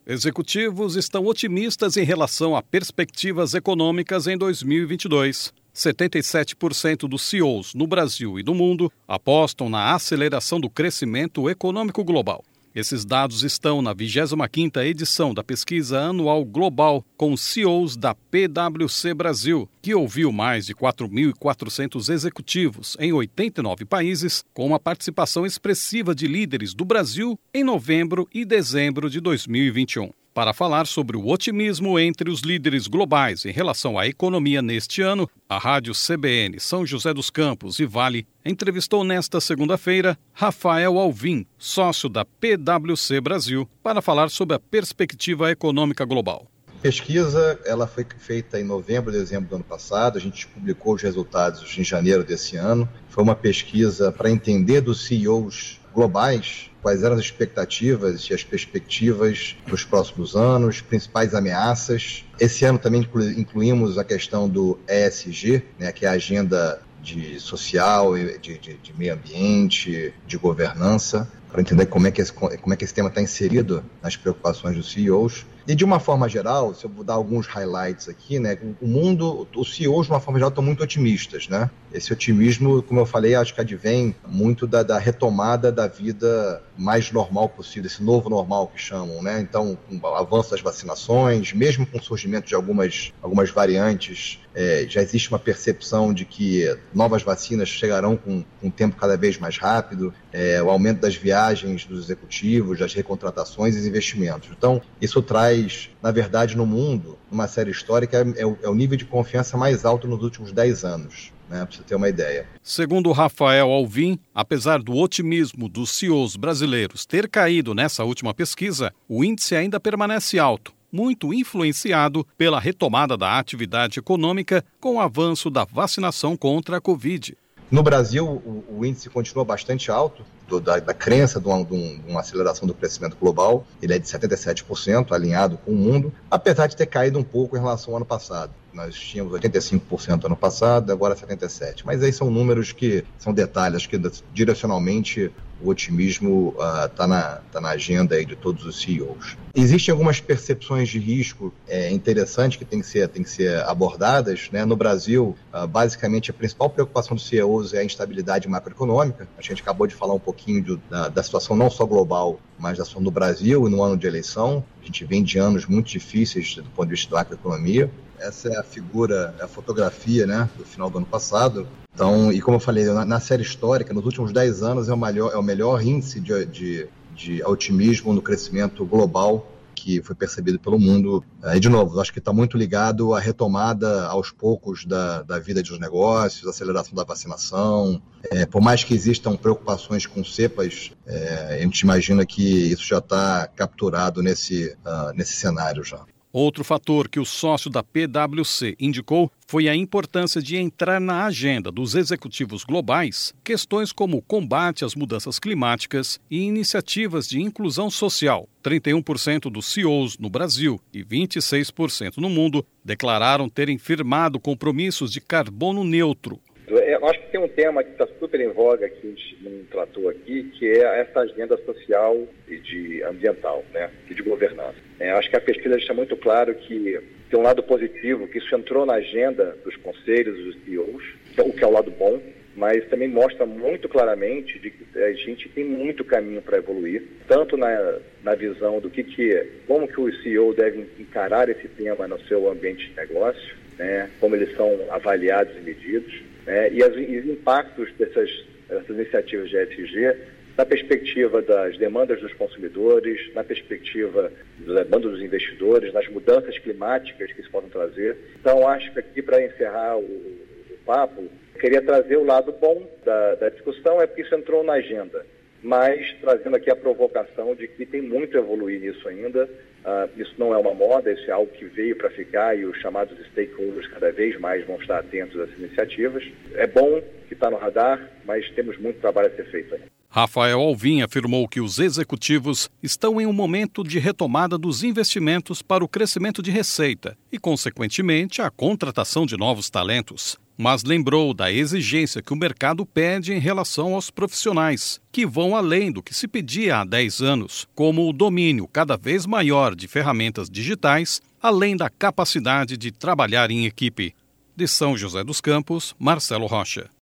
Executivos estão otimistas em relação a perspectivas econômicas em 2022. 77% dos CEOs no Brasil e no mundo apostam na aceleração do crescimento econômico global. Esses dados estão na 25ª edição da pesquisa anual global com os CEOs da PwC Brasil, que ouviu mais de 4.400 executivos em 89 países, com uma participação expressiva de líderes do Brasil em novembro e dezembro de 2021. Para falar sobre o otimismo entre os líderes globais em relação à economia neste ano, a Rádio CBN São José dos Campos e Vale entrevistou nesta segunda-feira Rafael Alvim, sócio da PwC Brasil, para falar sobre a perspectiva econômica global. A pesquisa ela foi feita em novembro e dezembro do ano passado, a gente publicou os resultados em janeiro desse ano. Foi uma pesquisa para entender dos CEOs globais quais eram as expectativas e as perspectivas para os próximos anos, principais ameaças. Esse ano também incluímos a questão do ESG, que é a agenda social, de meio ambiente, de governança, para entender como é que esse tema está inserido nas preocupações dos CEOs. E de uma forma geral, se eu vou dar alguns highlights aqui, o mundo, os CEOs de uma forma geral estão muito otimistas, Esse otimismo, como eu falei, acho que advém muito da retomada da vida mais normal possível, esse novo normal que chamam, Então, com o avanço das vacinações, mesmo com o surgimento de algumas variantes, já existe uma percepção de que novas vacinas chegarão com um tempo cada vez mais rápido, o aumento das viagens dos executivos, das recontratações e investimentos. Então, isso traz, na verdade, no mundo, numa série histórica, é o nível de confiança mais alto nos últimos 10 anos. Para você ter uma ideia. Segundo Rafael Alvim, apesar do otimismo dos CEOs brasileiros ter caído nessa última pesquisa, o índice ainda permanece alto, muito influenciado pela retomada da atividade econômica com o avanço da vacinação contra a Covid. No Brasil, o índice continua bastante alto, da crença de uma aceleração do crescimento global. Ele é de 77%, alinhado com o mundo, apesar de ter caído um pouco em relação ao ano passado. Nós tínhamos 85% ano passado, agora 77%. Mas aí são números que são detalhes, que direcionalmente o otimismo está na agenda aí de todos os CEOs. Existem algumas percepções de risco interessantes que têm que ser abordadas. No Brasil, basicamente, a principal preocupação dos CEOs é a instabilidade macroeconômica. A gente acabou de falar um pouquinho da situação não só global, mas da situação do Brasil e no ano de eleição. A gente vem de anos muito difíceis do ponto de vista da macroeconomia. Essa é a fotografia do final do ano passado. Então, e como eu falei, na série histórica, nos últimos 10 anos é o melhor índice de otimismo no crescimento global que foi percebido pelo mundo. E, de novo, acho que está muito ligado à retomada aos poucos da vida dos negócios, aceleração da vacinação. Por mais que existam preocupações com cepas, a gente imagina que isso já está capturado nesse cenário já. Outro fator que o sócio da PwC indicou foi a importância de entrar na agenda dos executivos globais questões como o combate às mudanças climáticas e iniciativas de inclusão social. 31% dos CEOs no Brasil e 26% no mundo declararam terem firmado compromissos de carbono neutro. Eu acho que tem um tema que está super em voga, que a gente não tratou aqui, que é essa agenda social e ambiental, e de governança. Eu acho que a pesquisa deixa muito claro que tem um lado positivo, que isso entrou na agenda dos conselhos dos CEOs, o que é o lado bom, mas também mostra muito claramente de que a gente tem muito caminho para evoluir, tanto na visão do como que os CEOs devem encarar esse tema no seu ambiente de negócio, como eles são avaliados e medidos, e os impactos dessas iniciativas de ESG na perspectiva das demandas dos consumidores, na perspectiva da demanda dos investidores, nas mudanças climáticas que isso podem trazer. Então, acho que aqui, para encerrar o papo, queria trazer o lado bom da discussão, porque isso entrou na agenda, mas trazendo aqui a provocação de que tem muito a evoluir nisso ainda. Isso não é uma moda, isso é algo que veio para ficar e os chamados stakeholders cada vez mais vão estar atentos a essas iniciativas. É bom que está no radar, mas temos muito trabalho a ser feito ainda. Rafael Alvim afirmou que os executivos estão em um momento de retomada dos investimentos para o crescimento de receita e, consequentemente, a contratação de novos talentos. mas lembrou da exigência que o mercado pede em relação aos profissionais, que vão além do que se pedia há 10 anos, como o domínio cada vez maior de ferramentas digitais, além da capacidade de trabalhar em equipe. De São José dos Campos, Marcelo Rocha.